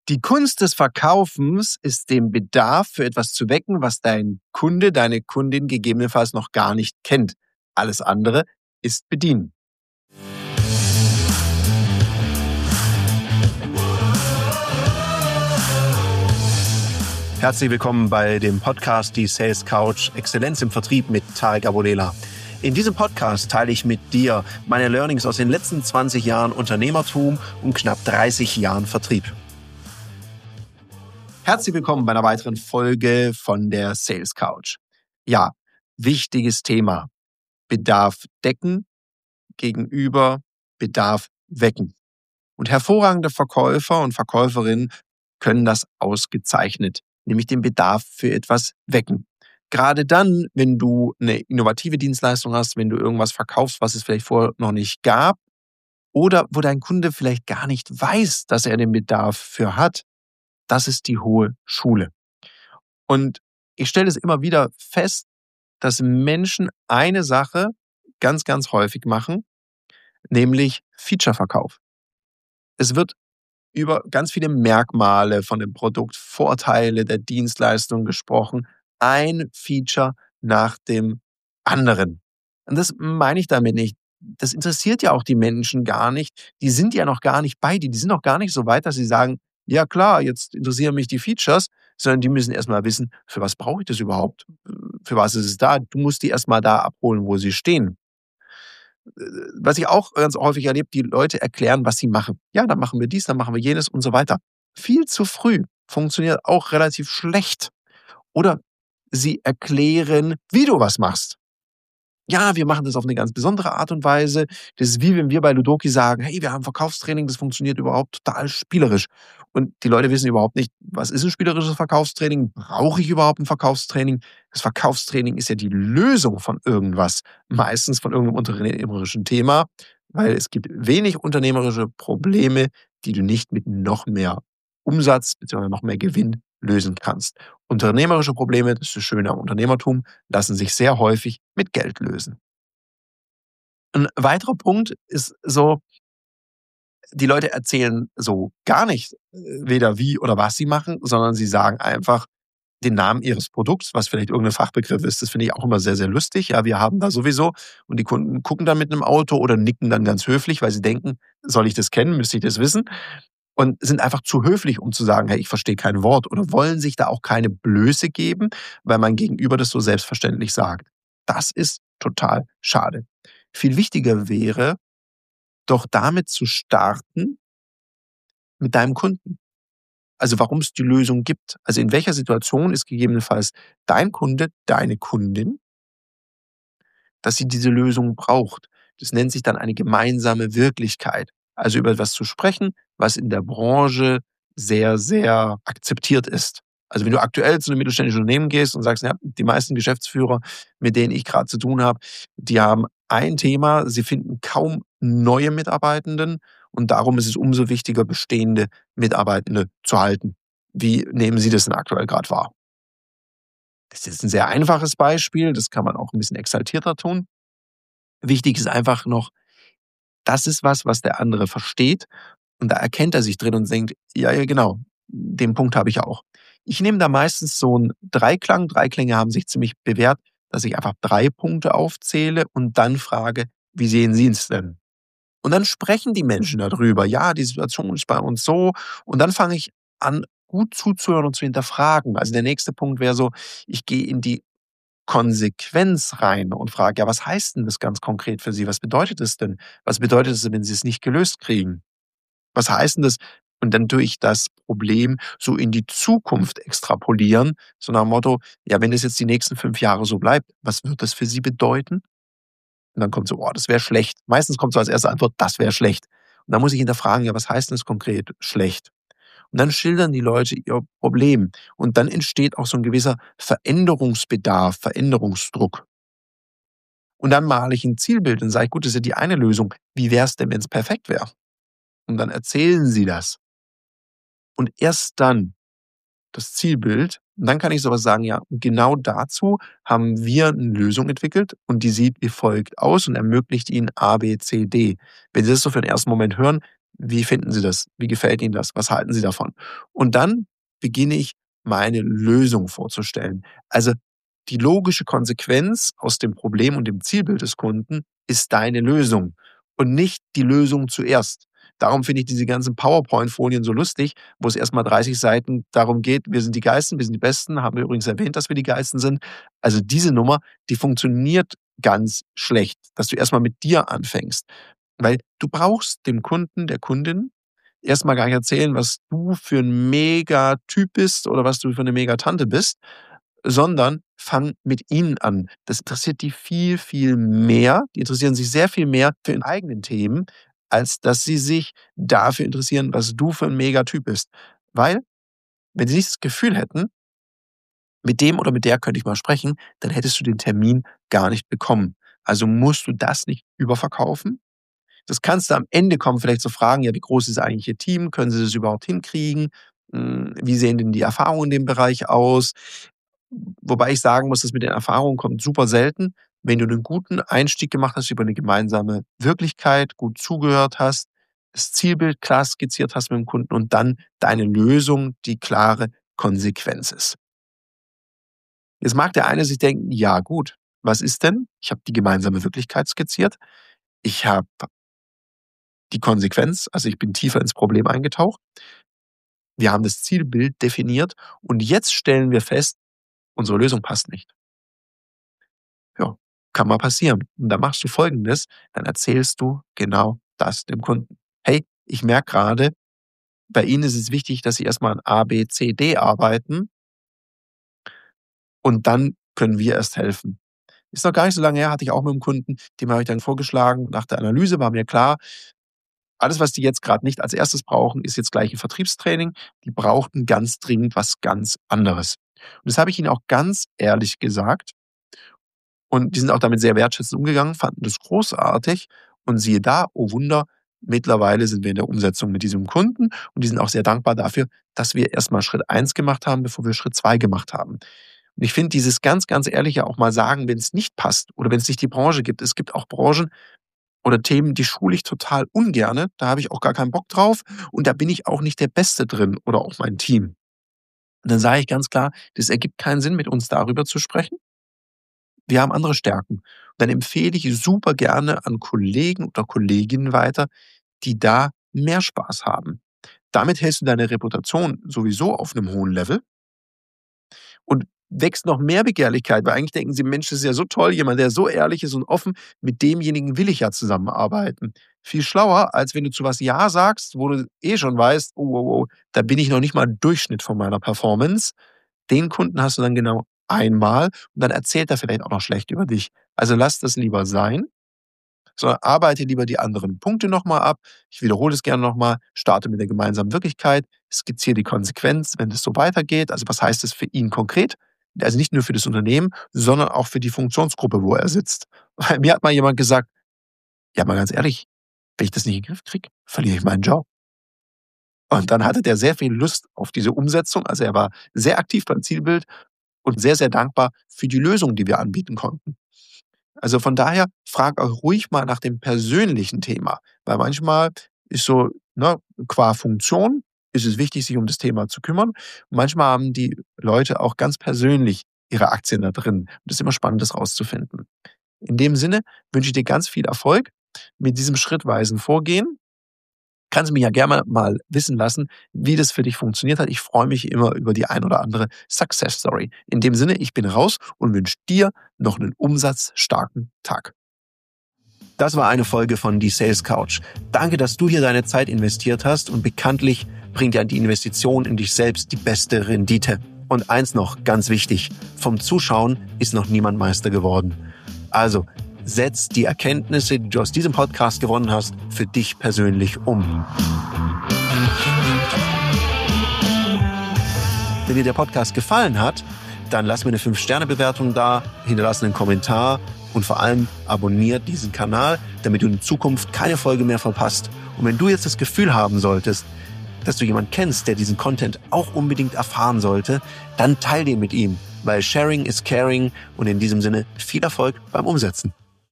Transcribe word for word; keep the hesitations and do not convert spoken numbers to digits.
Die Kunst des Verkaufens ist, den Bedarf für etwas zu wecken, was dein Kunde, deine Kundin gegebenenfalls noch gar nicht kennt. Alles andere ist bedienen. Herzlich willkommen bei dem Podcast Die Sales Couch Exzellenz im Vertrieb mit Tarek Abodela. In diesem Podcast teile ich mit dir meine Learnings aus den letzten zwanzig Jahren Unternehmertum und knapp dreißig Jahren Vertrieb. Herzlich willkommen bei einer weiteren Folge von der Sales Couch. Ja, wichtiges Thema. Bedarf decken gegenüber Bedarf wecken. Und hervorragende Verkäufer und Verkäuferinnen können das ausgezeichnet, nämlich den Bedarf für etwas wecken. Gerade dann, wenn du eine innovative Dienstleistung hast, wenn du irgendwas verkaufst, was es vielleicht vorher noch nicht gab oder wo dein Kunde vielleicht gar nicht weiß, dass er den Bedarf für hat, das ist die hohe Schule. Und ich stelle es immer wieder fest, dass Menschen eine Sache ganz, ganz häufig machen, nämlich Feature-Verkauf. Es wird über ganz viele Merkmale von dem Produkt, Vorteile der Dienstleistung gesprochen, ein Feature nach dem anderen. Und das meine ich damit nicht. Das interessiert ja auch die Menschen gar nicht. Die sind ja noch gar nicht bei dir. Die sind noch gar nicht so weit, dass sie sagen, ja klar, jetzt interessieren mich die Features, sondern die müssen erstmal wissen, für was brauche ich das überhaupt? Für was ist es da? Du musst die erstmal da abholen, wo sie stehen. Was ich auch ganz häufig erlebe, die Leute erklären, was sie machen. Ja, dann machen wir dies, dann machen wir jenes und so weiter. Viel zu früh funktioniert auch relativ schlecht. Oder sie erklären, wie du was machst. Ja, wir machen das auf eine ganz besondere Art und Weise. Das ist wie wenn wir bei Ludoki sagen, hey, wir haben Verkaufstraining, das funktioniert überhaupt total spielerisch. Und die Leute wissen überhaupt nicht, was ist ein spielerisches Verkaufstraining? Brauche ich überhaupt ein Verkaufstraining? Das Verkaufstraining ist ja die Lösung von irgendwas, meistens von irgendeinem unternehmerischen Thema, weil es gibt wenig unternehmerische Probleme, die du nicht mit noch mehr Umsatz bzw. noch mehr Gewinn lösen kannst. Unternehmerische Probleme, das ist das Schöne am Unternehmertum, lassen sich sehr häufig mit Geld lösen. Ein weiterer Punkt ist so, die Leute erzählen so gar nicht, weder wie oder was sie machen, sondern sie sagen einfach den Namen ihres Produkts, was vielleicht irgendein Fachbegriff ist. Das finde ich auch immer sehr, sehr lustig. Ja, wir haben da sowieso und die Kunden gucken dann mit einem Auto oder nicken dann ganz höflich, weil sie denken, soll ich das kennen, müsste ich das wissen? Und sind einfach zu höflich, um zu sagen, hey, ich verstehe kein Wort oder wollen sich da auch keine Blöße geben, weil man gegenüber das so selbstverständlich sagt. Das ist total schade. Viel wichtiger wäre, doch damit zu starten mit deinem Kunden. Also warum es die Lösung gibt. Also in welcher Situation ist gegebenenfalls dein Kunde, deine Kundin, dass sie diese Lösung braucht. Das nennt sich dann eine gemeinsame Wirklichkeit. Also über etwas zu sprechen, was in der Branche sehr, sehr akzeptiert ist. Also wenn du aktuell zu einem mittelständischen Unternehmen gehst und sagst, ja, die meisten Geschäftsführer, mit denen ich gerade zu tun habe, die haben ein Thema, sie finden kaum neue Mitarbeitenden und darum ist es umso wichtiger, bestehende Mitarbeitende zu halten. Wie nehmen Sie das denn aktuell gerade wahr? Das ist jetzt ein sehr einfaches Beispiel, das kann man auch ein bisschen exaltierter tun. Wichtig ist einfach noch, das ist was, was der andere versteht und da erkennt er sich drin und denkt, ja, ja, genau, den Punkt habe ich auch. Ich nehme da meistens so einen Dreiklang. Dreiklänge haben sich ziemlich bewährt, dass ich einfach drei Punkte aufzähle und dann frage, wie sehen Sie es denn? Und dann sprechen die Menschen darüber. Ja, die Situation ist bei uns so. Und dann fange ich an, gut zuzuhören und zu hinterfragen. Also der nächste Punkt wäre so, ich gehe in die Konsequenz rein und frage, ja, was heißt denn das ganz konkret für Sie? Was bedeutet es denn? Was bedeutet es, wenn Sie es nicht gelöst kriegen? Was heißt denn das? Und dann tue ich das Problem so in die Zukunft extrapolieren, so nach dem Motto, ja, wenn es jetzt die nächsten fünf Jahre so bleibt, was wird das für Sie bedeuten? Und dann kommt so, oh, das wäre schlecht. Meistens kommt so als erste Antwort, das wäre schlecht. Und dann muss ich hinterfragen, ja, was heißt denn das konkret schlecht? Und dann schildern die Leute ihr Problem. Und dann entsteht auch so ein gewisser Veränderungsbedarf, Veränderungsdruck. Und dann male ich ein Zielbild und sage, gut, das ist ja die eine Lösung. Wie wäre es denn, wenn es perfekt wäre? Und dann erzählen sie das. Und erst dann das Zielbild, und dann kann ich sowas sagen, ja, genau dazu haben wir eine Lösung entwickelt und die sieht wie folgt aus und ermöglicht Ihnen A, B, C, D. Wenn Sie das so für den ersten Moment hören, Wie finden Sie das? Wie gefällt Ihnen das? Was halten Sie davon? Und dann beginne ich, meine Lösung vorzustellen. Also die logische Konsequenz aus dem Problem und dem Zielbild des Kunden ist deine Lösung und nicht die Lösung zuerst. Darum finde ich diese ganzen PowerPoint-Folien so lustig, wo es erst mal dreißig Seiten darum geht, wir sind die Geilsten, wir sind die Besten, haben wir übrigens erwähnt, dass wir die Geilsten sind. Also diese Nummer, die funktioniert ganz schlecht, dass du erst mal mit dir anfängst. Weil du brauchst dem Kunden, der Kundin erst mal gar nicht erzählen, was du für 'n Megatyp bist oder was du für 'ne Megatante bist, sondern fang mit ihnen an. Das interessiert die viel, viel mehr. Die interessieren sich sehr viel mehr für ihre eigenen Themen, als dass sie sich dafür interessieren, was du für 'n Megatyp bist. Weil, wenn sie nicht das Gefühl hätten mit dem oder mit der könnte ich mal sprechen, dann hättest du den Termin gar nicht bekommen. Also musst du das nicht überverkaufen. Das kannst du am Ende kommen, vielleicht zu fragen: „Ja, wie groß ist eigentlich Ihr Team? Können Sie das überhaupt hinkriegen? Hm, wie sehen denn die Erfahrungen in dem Bereich aus?“ Wobei ich sagen muss, das mit den Erfahrungen kommt super selten. Wenn du 'nen guten Einstieg gemacht hast über 'ne gemeinsame Wirklichkeit, gut zugehört hast, das Zielbild klar skizziert hast mit dem Kunden und dann deine Lösung die klare Konsequenz ist. Jetzt mag der eine sich denken: „Ja gut, was ist denn? Ich habe die gemeinsame Wirklichkeit skizziert. Ich habe die Konsequenz, also ich bin tiefer ins Problem eingetaucht. Wir haben das Zielbild definiert und jetzt stellen wir fest, unsere Lösung passt nicht.“ Ja, kann mal passieren. Und dann machst du Folgendes, dann erzählst du genau das dem Kunden: „Hey, ich merke grade, bei Ihnen ist es wichtig, dass Sie erst mal an A, B, C, D arbeiten“ „und dann können wir erst helfen.“ Ist noch gar nicht so lange her, hatte ich auch mit 'nem Kunden, dem habe ich dann vorgeschlagen nach der Analyse war mir klar, alles, was die jetzt grad nicht als Erstes brauchen, ist jetzt gleich 'n Vertriebstraining. Die brauchten ganz dringend was ganz anderes. Und das habe ich ihnen auch ganz ehrlich gesagt. Und die sind auch damit sehr wertschätzend umgegangen, fanden das großartig. Und siehe da, oh Wunder, mittlerweile sind wir in der Umsetzung mit diesem Kunden und die sind auch sehr dankbar dafür, dass wir erst mal Schritt eins gemacht haben, bevor wir Schritt zwei gemacht haben. Und ich finde dieses ganz, ganz ehrliche auch mal sagen, wenn's nicht passt oder wenn's nicht die Branche gibt. Es gibt auch Branchen oder Themen, die schule ich total ungerne. Da habe ich auch gar keinen Bock drauf und da bin ich auch nicht der Beste drin oder auch mein Team. Und dann sage ich ganz klar: „Das ergibt keinen Sinn, mit uns darüber zu sprechen. Wir haben andere Stärken.“ Dann empfehle ich super gerne an Kollegen oder Kolleginnen weiter, die da mehr Spaß haben. Damit hältst du deine Reputation sowieso auf 'nem hohen Level und wächst noch mehr Begehrlichkeit, weil eigentlich denken sie: „Mensch, das ist ja so toll, jemand, der so ehrlich ist und offen, mit demjenigen will ich ja zusammenarbeiten.“ Viel schlauer, als wenn du zu was ja sagst, wo du eh schon weißt: „Oh, oh, oh, da bin ich noch nicht mal Durchschnitt von meiner Performance.“ Den Kunden hast du dann genau einmal und dann erzählt er vielleicht auch noch schlecht über dich. Also lass das lieber sein, sondern arbeite lieber die anderen Punkte noch mal ab. Ich wiederhole es gerne noch mal, starte mit der gemeinsamen Wirklichkeit, skizziere die Konsequenz, wenn es so weitergeht. Also, was heißt das für ihn konkret? Also, nicht nur für das Unternehmen, sondern auch für die Funktionsgruppe, wo er sitzt. Weil mir hat mal jemand gesagt: „Ja, mal ganz ehrlich, wenn ich das nicht in 'n Griff kriege, verliere ich meinen Job.“ Und dann hatte der sehr viel Lust auf diese Umsetzung. Also, er war sehr aktiv beim Zielbild und sehr, sehr dankbar für die Lösung, die wir anbieten konnten. Also, von daher, frag auch ruhig mal nach dem persönlichen Thema, weil manchmal ist so, ne, qua Funktion ist es wichtig, sich um das Thema zu kümmern. Manchmal haben die Leute auch ganz persönlich ihre Aktien da drin. Und das ist immer spannend, das rauszufinden. In dem Sinne wünsche ich dir ganz viel Erfolg mit diesem schrittweisen Vorgehen. Kannst mich ja gerne mal wissen lassen, wie das für dich funktioniert hat. Ich freue mich immer über die ein oder andere Success Story. In dem Sinne, ich bin raus und wünsche dir noch 'nen umsatzstarken Tag. Das war eine Folge von Die Sales Couch. Danke, dass du hier deine Zeit investiert hast und bekanntlich bringt ja die Investition in dich selbst die beste Rendite. Und eins noch, ganz wichtig, vom Zuschauen ist noch niemand Meister geworden. Also, setz die Erkenntnisse, die du aus diesem Podcast gewonnen hast, für dich persönlich um. Wenn dir der Podcast gefallen hat, dann lass mir eine fünf Sterne Bewertung da, hinterlass einen Kommentar und vor allem abonniert diesen Kanal, damit du in Zukunft keine Folge mehr verpasst. Und wenn du jetzt das Gefühl haben solltest, dass du jemanden kennst, der diesen Content auch unbedingt erfahren sollte, dann teil den mit ihm, weil Sharing is Caring und in diesem Sinne viel Erfolg beim Umsetzen.